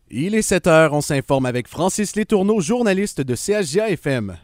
Il est 7 heures, on s'informe avec Francis Letourneau, journaliste de CHGA-FM.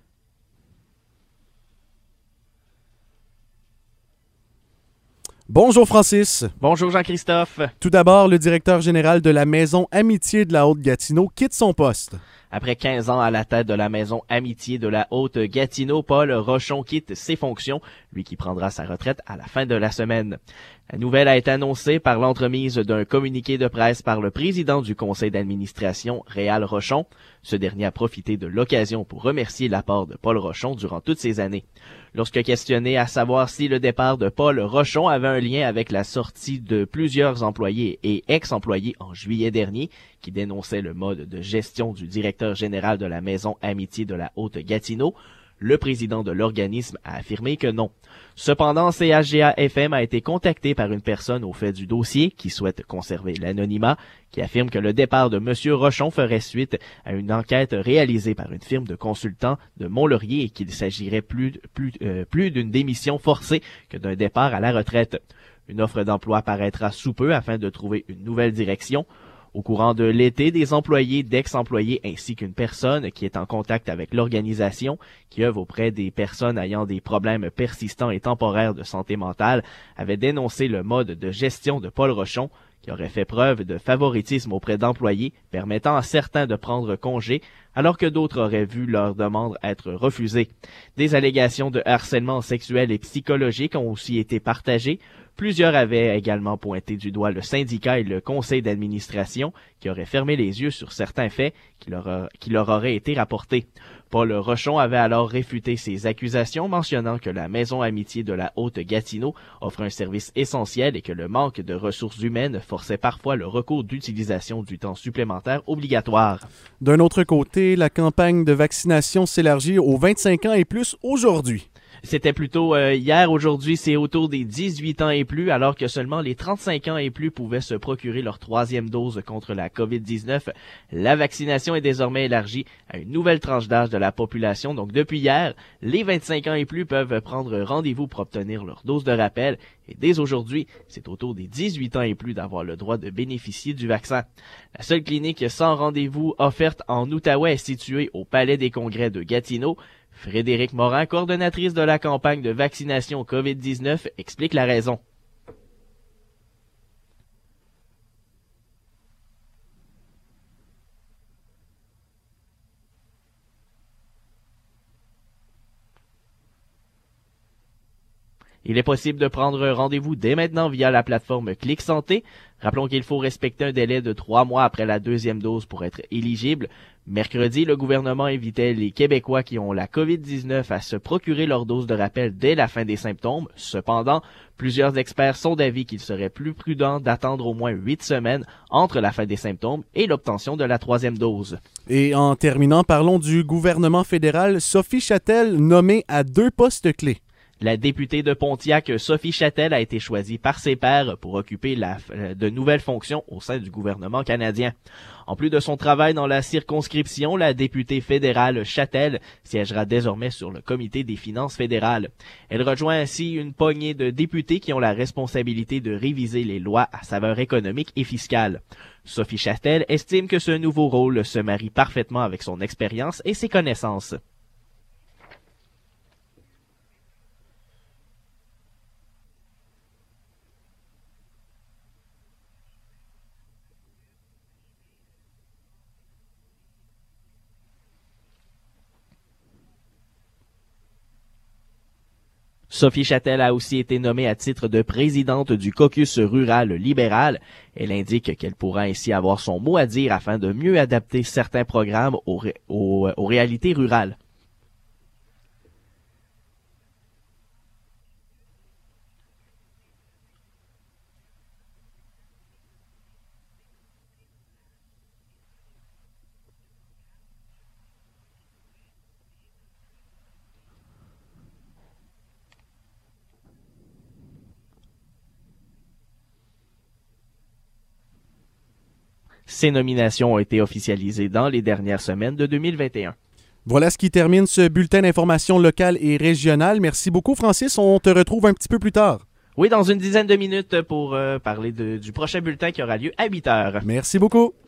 Bonjour Francis. Bonjour Jean-Christophe. Tout d'abord, le directeur général de la Maison Amitié de la Haute-Gatineau quitte son poste. Après 15 ans à la tête de la Maison Amitié de la Haute-Gatineau, Paul Rochon quitte ses fonctions, lui qui prendra sa retraite à la fin de la semaine. La nouvelle a été annoncée par l'entremise d'un communiqué de presse par le président du conseil d'administration, Réal Rochon. Ce dernier a profité de l'occasion pour remercier l'apport de Paul Rochon durant toutes ces années. Lorsque questionné à savoir si le départ de Paul Rochon avait un lien avec la sortie de plusieurs employés et ex-employés en juillet dernier, qui dénonçaient le mode de gestion du directeur général de la Maison Amitié de la Haute-Gatineau, le président de l'organisme a affirmé que non. Cependant, CHGA-FM a été contacté par une personne au fait du dossier qui souhaite conserver l'anonymat, qui affirme que le départ de M. Rochon ferait suite à une enquête réalisée par une firme de consultants de Mont-Laurier et qu'il s'agirait plus d'une démission forcée que d'un départ à la retraite. Une offre d'emploi paraîtra sous peu afin de trouver une nouvelle direction. Au courant de l'été, des employés, d'ex-employés ainsi qu'une personne qui est en contact avec l'organisation, qui œuvre auprès des personnes ayant des problèmes persistants et temporaires de santé mentale, avaient dénoncé le mode de gestion de Paul Rochon, qui aurait fait preuve de favoritisme auprès d'employés, permettant à certains de prendre congé, alors que d'autres auraient vu leur demande être refusée. Des allégations de harcèlement sexuel et psychologique ont aussi été partagées. Plusieurs avaient également pointé du doigt le syndicat et le conseil d'administration qui auraient fermé les yeux sur certains faits qui leur auraient été rapportés. Paul Rochon avait alors réfuté ces accusations, mentionnant que la Maison Amitié de la Haute-Gatineau offre un service essentiel et que le manque de ressources humaines forçait parfois le recours d'utilisation du temps supplémentaire obligatoire. D'un autre côté, la campagne de vaccination s'élargit aux 25 ans et plus aujourd'hui. C'était plutôt hier. Aujourd'hui, c'est autour des 18 ans et plus, alors que seulement les 35 ans et plus pouvaient se procurer leur troisième dose contre la COVID-19. La vaccination est désormais élargie à une nouvelle tranche d'âge de la population. Donc, depuis hier, les 25 ans et plus peuvent prendre rendez-vous pour obtenir leur dose de rappel. Et dès aujourd'hui, c'est autour des 18 ans et plus d'avoir le droit de bénéficier du vaccin. La seule clinique sans rendez-vous offerte en Outaouais est située au Palais des Congrès de Gatineau. Frédéric Morin, coordonnatrice de la campagne de vaccination COVID-19, explique la raison. Il est possible de prendre rendez-vous dès maintenant via la plateforme Clic Santé. Rappelons qu'il faut respecter un délai de 3 mois après la deuxième dose pour être éligible. Mercredi, le gouvernement invitait les Québécois qui ont la COVID-19 à se procurer leur dose de rappel dès la fin des symptômes. Cependant, plusieurs experts sont d'avis qu'il serait plus prudent d'attendre au moins 8 semaines entre la fin des symptômes et l'obtention de la troisième dose. Et en terminant, parlons du gouvernement fédéral. Sophie Châtel, nommée à 2 postes clés. La députée de Pontiac, Sophie Châtel, a été choisie par ses pairs pour occuper de nouvelles fonctions au sein du gouvernement canadien. En plus de son travail dans la circonscription, la députée fédérale Châtel siégera désormais sur le comité des finances fédérales. Elle rejoint ainsi une poignée de députés qui ont la responsabilité de réviser les lois à saveur économique et fiscale. Sophie Châtel estime que ce nouveau rôle se marie parfaitement avec son expérience et ses connaissances. Sophie Châtel a aussi été nommée à titre de présidente du caucus rural libéral. Elle indique qu'elle pourra ainsi avoir son mot à dire afin de mieux adapter certains programmes aux réalités rurales. Ces nominations ont été officialisées dans les dernières semaines de 2021. Voilà ce qui termine ce bulletin d'information locale et régionale. Merci beaucoup, Francis. On te retrouve un petit peu plus tard. Oui, dans une dizaine de minutes pour parler du prochain bulletin qui aura lieu à 8 heures. Merci beaucoup.